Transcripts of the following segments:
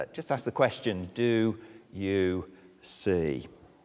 just ask the question, do you see?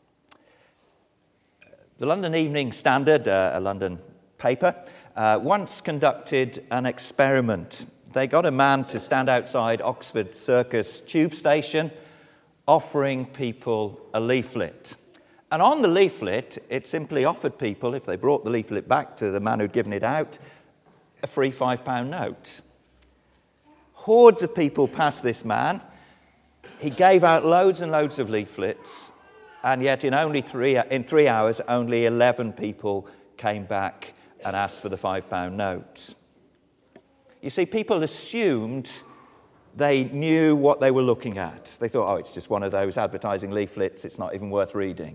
The London Evening Standard, a London paper, once conducted an experiment. They got a man to stand outside Oxford Circus tube station offering people a leaflet. And on the leaflet, it simply offered people, if they brought the leaflet back to the man who'd given it out, a free £5 note. Hordes of people passed this man. He gave out loads and loads of leaflets, and yet in 3 hours, only 11 people came back and asked for the £5 note. You see, people assumed they knew what they were looking at. They thought, it's just one of those advertising leaflets, it's not even worth reading.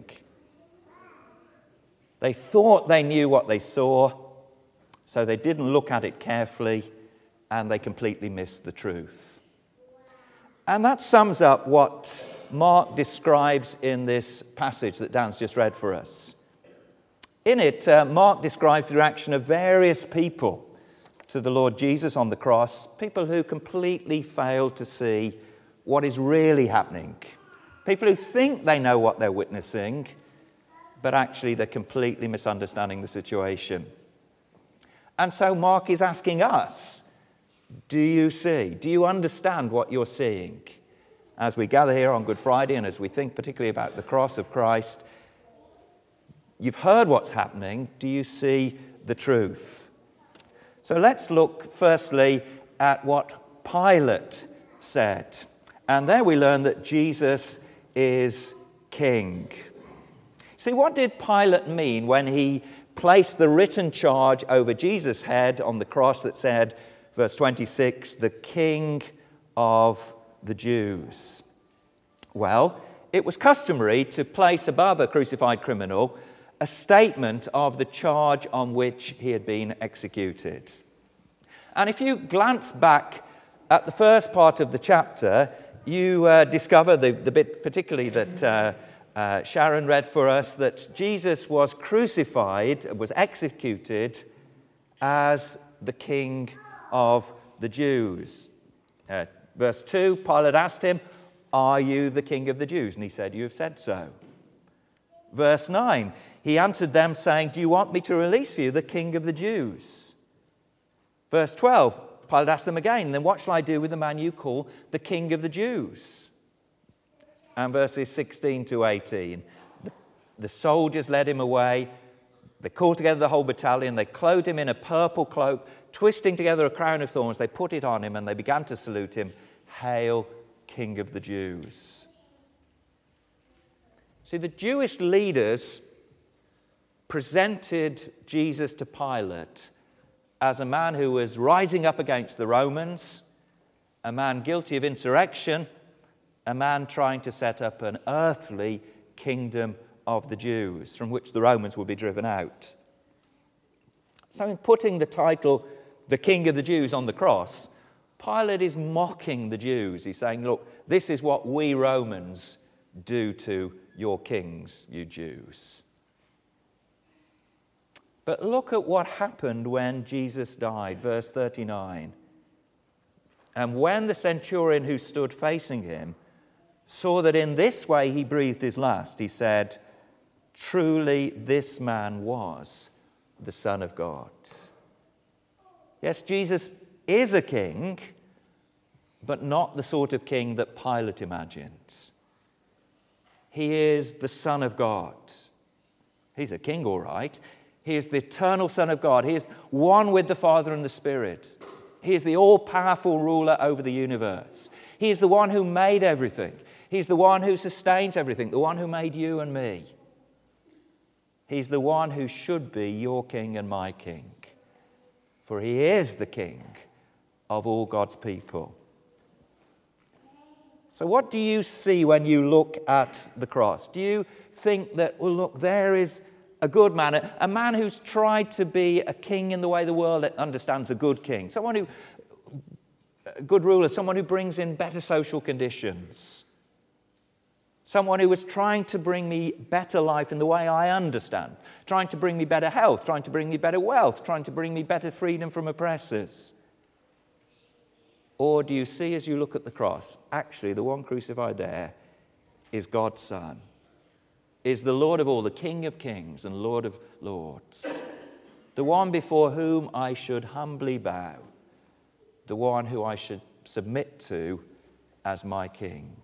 They thought they knew what they saw, so they didn't look at it carefully, and they completely missed the truth. And that sums up what Mark describes in this passage that Dan's just read for us. In it, Mark describes the reaction of various people to the Lord Jesus on the cross, people who completely fail to see what is really happening, people who think they know what they're witnessing, but actually they're completely misunderstanding the situation. And so Mark is asking us, do you see? Do you understand what you're seeing? As we gather here on Good Friday and as we think particularly about the cross of Christ, you've heard what's happening. Do you see the truth? So let's look firstly at what Pilate said. And there we learn that Jesus is king. See, what did Pilate mean when he placed the written charge over Jesus' head on the cross that said, verse 26, the King of the Jews? Well, it was customary to place above a crucified criminal a statement of the charge on which he had been executed. And if you glance back at the first part of the chapter, you discover the bit particularly that Sharon read for us, that Jesus was crucified, was executed as the King of the Jews. Verse 2, Pilate asked him, "Are you the King of the Jews?" And he said, "You have said so." Verse 9, he answered them saying, "Do you want me to release for you the King of the Jews?" Verse 12, Pilate asked them again, "Then what shall I do with the man you call the King of the Jews?" And verses 16 to 18, the soldiers led him away. They called together the whole battalion. They clothed him in a purple cloak, twisting together a crown of thorns. They put it on him and they began to salute him, "Hail, King of the Jews." See, the Jewish leaders presented Jesus to Pilate as a man who was rising up against the Romans, a man guilty of insurrection, a man trying to set up an earthly kingdom of the Jews from which the Romans would be driven out. So in putting the title, the King of the Jews, on the cross, Pilate is mocking the Jews. He's saying, look, this is what we Romans do to your kings, you Jews. But look at what happened when Jesus died, verse 39. And when the centurion who stood facing him saw that in this way he breathed his last, he said, "Truly this man was the Son of God." Yes, Jesus is a king, but not the sort of king that Pilate imagined. He is the Son of God. He's a king, all right. He is the eternal Son of God. He is one with the Father and the Spirit. He is the all-powerful ruler over the universe. He is the one who made everything. He's the one who sustains everything, the one who made you and me. He's the one who should be your king and my king, for he is the king of all God's people. So what do you see when you look at the cross? Do you think that, well, look, there is a good man, a man who's tried to be a king in the way the world understands a good king, a good ruler, someone who brings in better social conditions, someone who was trying to bring me better life in the way I understand, trying to bring me better health, trying to bring me better wealth, trying to bring me better freedom from oppressors. Or do you see, as you look at the cross, actually the one crucified there is God's Son, is the Lord of all, the King of kings and Lord of lords, the one before whom I should humbly bow, the one who I should submit to as my King.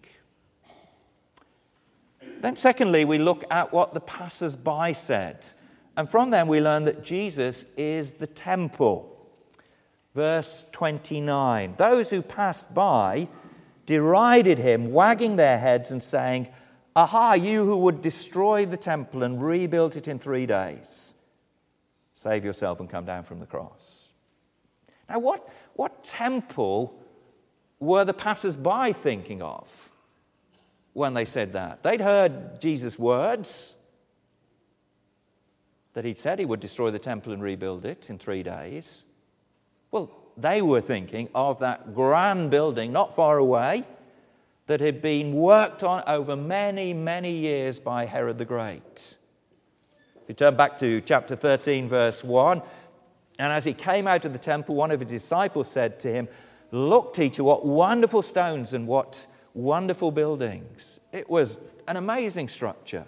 Then secondly, we look at what the passers-by said. And from them we learn that Jesus is the temple. Verse 29, those who passed by derided him, wagging their heads and saying, "Aha, you who would destroy the temple and rebuild it in 3 days. Save yourself and come down from the cross." Now, what temple were the passers-by thinking of when they said that? They'd heard Jesus' words that he'd said he would destroy the temple and rebuild it in 3 days. Well, they were thinking of that grand building not far away that had been worked on over many, many years by Herod the Great. If you turn back to chapter 13, verse 1, and as he came out of the temple, one of his disciples said to him, "Look, teacher, what wonderful stones and what wonderful buildings." It was an amazing structure.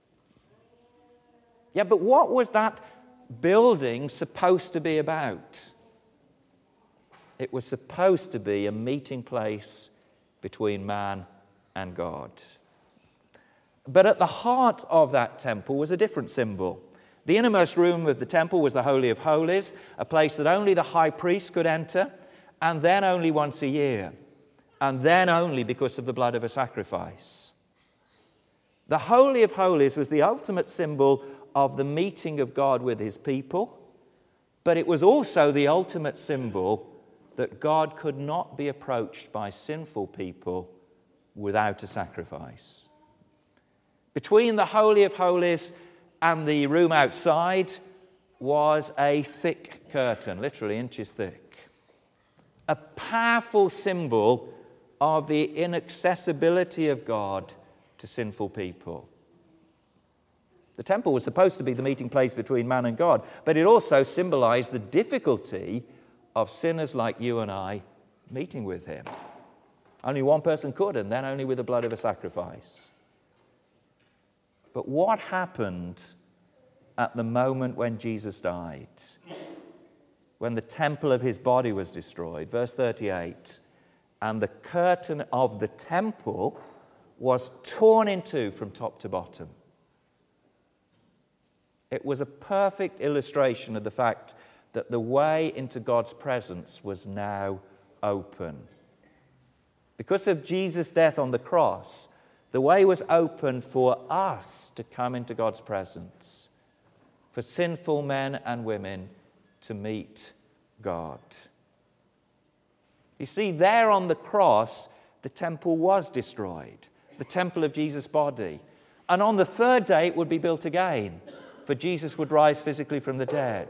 Yeah, but what was that building supposed to be about? It was supposed to be a meeting place between man and God. But at the heart of that temple was a different symbol. The innermost room of the temple was the Holy of Holies, a place that only the high priest could enter, and then only once a year, and then only because of the blood of a sacrifice. The Holy of Holies was the ultimate symbol of the meeting of God with his people, but it was also the ultimate symbol that God could not be approached by sinful people without a sacrifice. Between the Holy of Holies and the room outside was a thick curtain, literally inches thick, a powerful symbol of the inaccessibility of God to sinful people. The temple was supposed to be the meeting place between man and God, but it also symbolized the difficulty of sinners like you and I meeting with him. Only one person could, and then only with the blood of a sacrifice. But what happened at the moment when Jesus died? When the temple of his body was destroyed? Verse 38, and the curtain of the temple was torn in two from top to bottom. It was a perfect illustration of the fact that the way into God's presence was now open. Because of Jesus' death on the cross, the way was open for us to come into God's presence, for sinful men and women to meet God. You see, there on the cross, the temple was destroyed, the temple of Jesus' body. And on the third day, it would be built again, for Jesus would rise physically from the dead.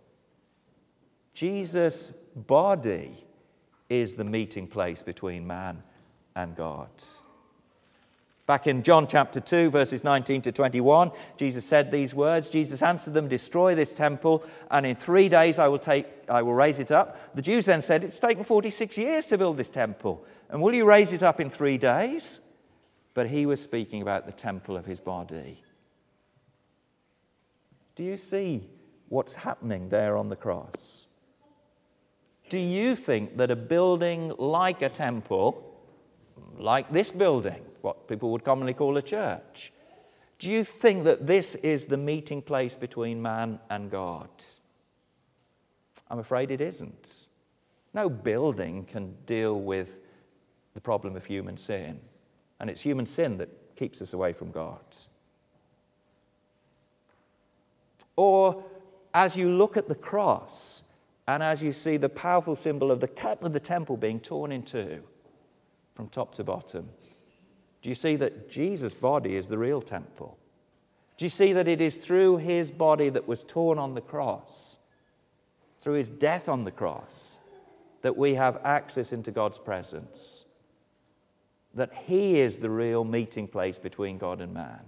Jesus' body is the meeting place between man and God. Back in John chapter 2, verses 19 to 21, Jesus said these words. Jesus answered them, "Destroy this temple, and in 3 days I will raise it up." The Jews then said, "It's taken 46 years to build this temple, and will you raise it up in 3 days?" But he was speaking about the temple of his body. Do you see what's happening there on the cross? Do you think that a building like a temple, like this building, what people would commonly call a church, do you think that this is the meeting place between man and God? I'm afraid it isn't. No building can deal with the problem of human sin, and it's human sin that keeps us away from God. Or as you look at the cross, and as you see the powerful symbol of the curtain of the temple being torn in two from top to bottom, do you see that Jesus' body is the real temple? Do you see that it is through his body that was torn on the cross, through his death on the cross, that we have access into God's presence? That he is the real meeting place between God and man.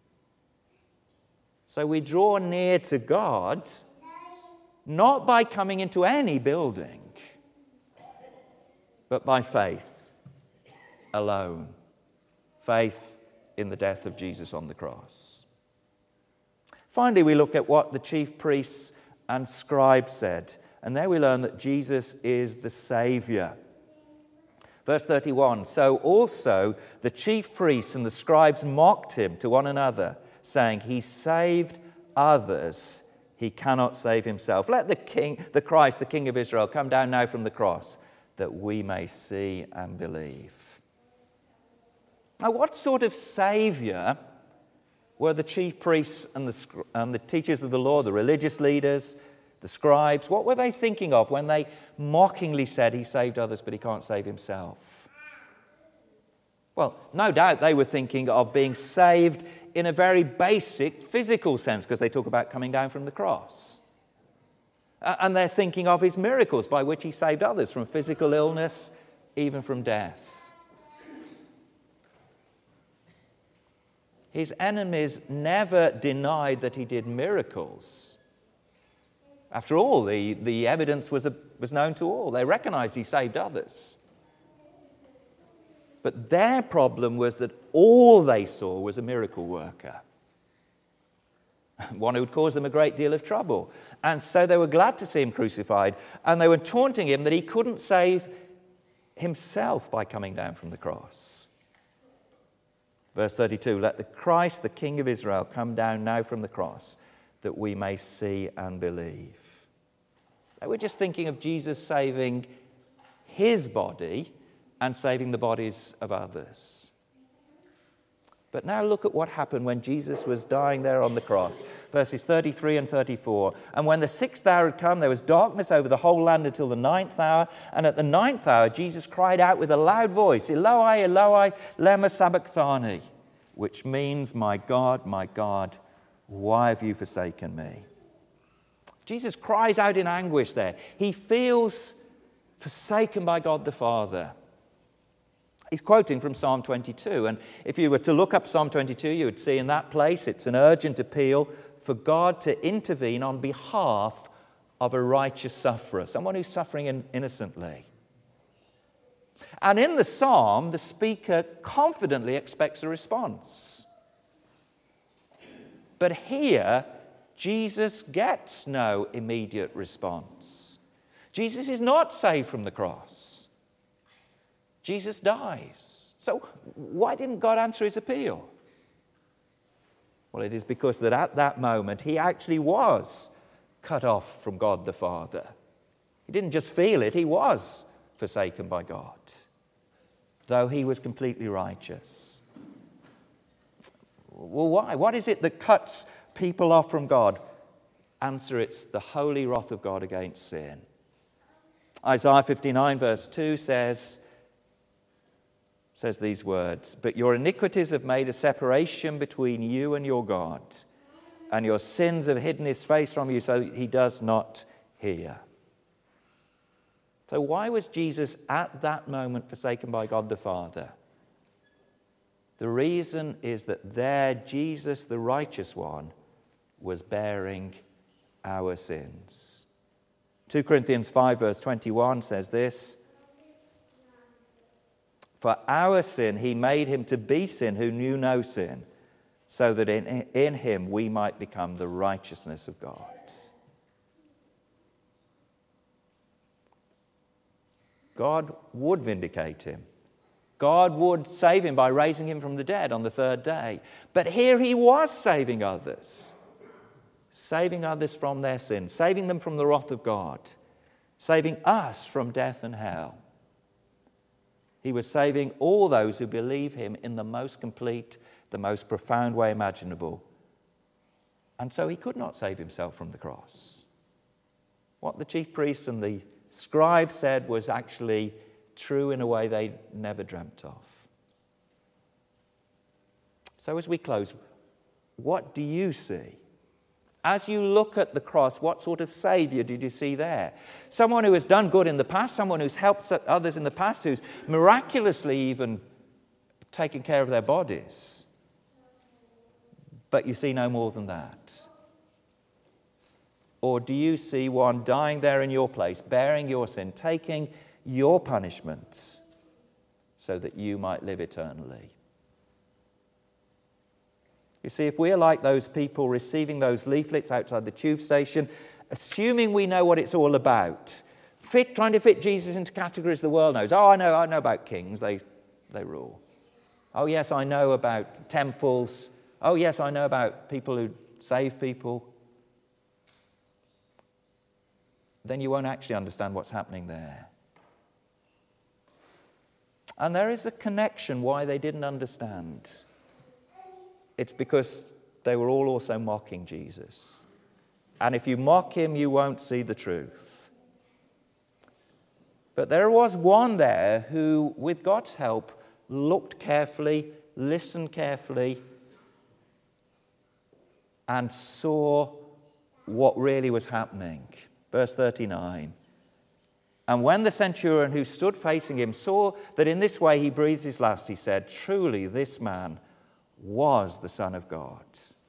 So we draw near to God – not by coming into any building, but by faith alone. Faith in the death of Jesus on the cross. Finally, we look at what the chief priests and scribes said. And there we learn that Jesus is the Saviour. Verse 31, so also the chief priests and the scribes mocked him to one another, saying, he saved others, he cannot save himself. Let the Christ, the King of Israel, come down now from the cross, that we may see and believe. Now, what sort of Saviour were the chief priests and the teachers of the law, the religious leaders, the scribes? What were they thinking of when they mockingly said he saved others but he can't save himself? Well, no doubt they were thinking of being saved in a very basic physical sense, because they talk about coming down from the cross. And they're thinking of his miracles by which he saved others from physical illness, even from death. His enemies never denied that he did miracles. After all, the evidence was known to all. They recognized he saved others. But their problem was that all they saw was a miracle worker, one who would cause them a great deal of trouble. And so they were glad to see him crucified, and they were taunting him that he couldn't save himself by coming down from the cross. Verse 32, let the Christ, the King of Israel, come down now from the cross, that we may see and believe. They were just thinking of Jesus saving his body and saving the bodies of others. But now look at what happened when Jesus was dying there on the cross. Verses 33 and 34. And when the 6th hour had come, there was darkness over the whole land until the 9th hour. And at the 9th hour, Jesus cried out with a loud voice, Eloi, Eloi, lema sabachthani, which means, my God, why have you forsaken me? Jesus cries out in anguish there. He feels forsaken by God the Father. He's quoting from Psalm 22. And if you were to look up Psalm 22, you would see in that place it's an urgent appeal for God to intervene on behalf of a righteous sufferer, someone who's suffering innocently. And in the psalm, the speaker confidently expects a response. But here, Jesus gets no immediate response. Jesus is not saved from the cross. Jesus dies. So why didn't God answer his appeal? Well, it is because that at that moment he actually was cut off from God the Father. He didn't just feel it, he was forsaken by God, though he was completely righteous. Well, why? What is it that cuts people off from God? Answer, it's the holy wrath of God against sin. Isaiah 59 verse 2 says these words, but your iniquities have made a separation between you and your God, and your sins have hidden his face from you so he does not hear. So why was Jesus at that moment forsaken by God the Father? The reason is that there Jesus, the righteous one, was bearing our sins. 2 Corinthians 5 verse 21 says this, for our sin he made him to be sin who knew no sin, so that in him we might become the righteousness of God. God would vindicate him. God would save him by raising him from the dead on the 3rd day. But here he was saving others from their sins, saving them from the wrath of God, saving us from death and hell. He was saving all those who believe him in the most complete, the most profound way imaginable. And so he could not save himself from the cross. What the chief priests and the scribes said was actually true in a way they never dreamt of. So as we close, what do you see? As you look at the cross, what sort of Saviour did you see there? Someone who has done good in the past, someone who's helped others in the past, who's miraculously even taken care of their bodies. But you see no more than that. Or do you see one dying there in your place, bearing your sin, taking your punishment so that you might live eternally. You see, if we're like those people receiving those leaflets outside the tube station, assuming we know what it's all about, trying to fit Jesus into categories the world knows. Oh, I know about kings, they rule. Oh, yes, I know about temples. Oh, yes, I know about people who save people. Then you won't actually understand what's happening there. And there is a connection why they didn't understand. It's because they were all also mocking Jesus. And if you mock him, you won't see the truth. But there was one there who, with God's help, looked carefully, listened carefully, and saw what really was happening. Verse 39. And when the centurion who stood facing him saw that in this way he breathed his last, he said, "Truly this man was the Son of God."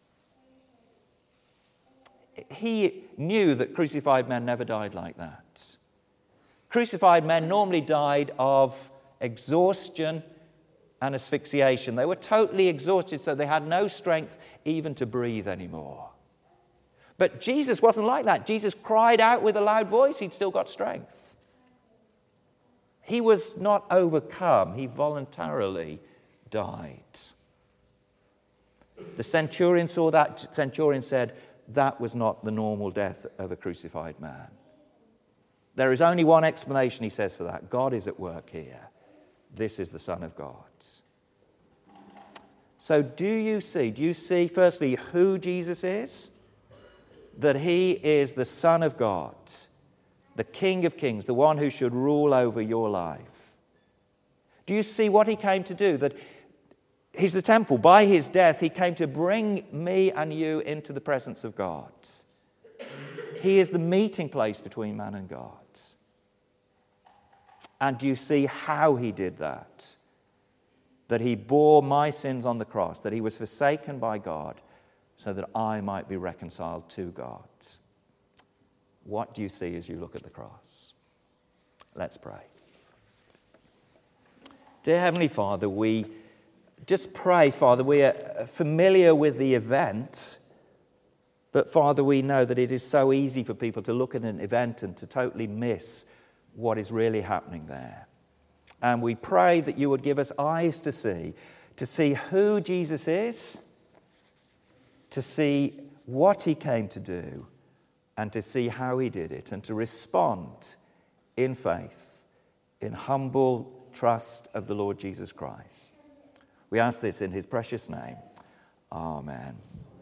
He knew that crucified men never died like that. Crucified men normally died of exhaustion and asphyxiation. They were totally exhausted, so they had no strength even to breathe anymore. But Jesus wasn't like that. Jesus cried out with a loud voice. He'd still got strength. He was not overcome. He voluntarily died. The centurion saw that. Centurion said, that was not the normal death of a crucified man. There is only one explanation, he says, for that. God is at work here. This is the Son of God. So do you see, firstly, who Jesus is? That he is the Son of God, the King of Kings, the one who should rule over your life. Do you see what he came to do? That he's the temple. By his death, he came to bring me and you into the presence of God. He is the meeting place between man and God. And do you see how he did that? That he bore my sins on the cross, that he was forsaken by God so that I might be reconciled to God. What do you see as you look at the cross? Let's pray. Dear Heavenly Father, we just pray, Father, we are familiar with the event, but Father, we know that it is so easy for people to look at an event and to totally miss what is really happening there. And we pray that you would give us eyes to see who Jesus is, to see what he came to do, and to see how he did it, and to respond in faith, in humble trust of the Lord Jesus Christ. We ask this in his precious name. Amen.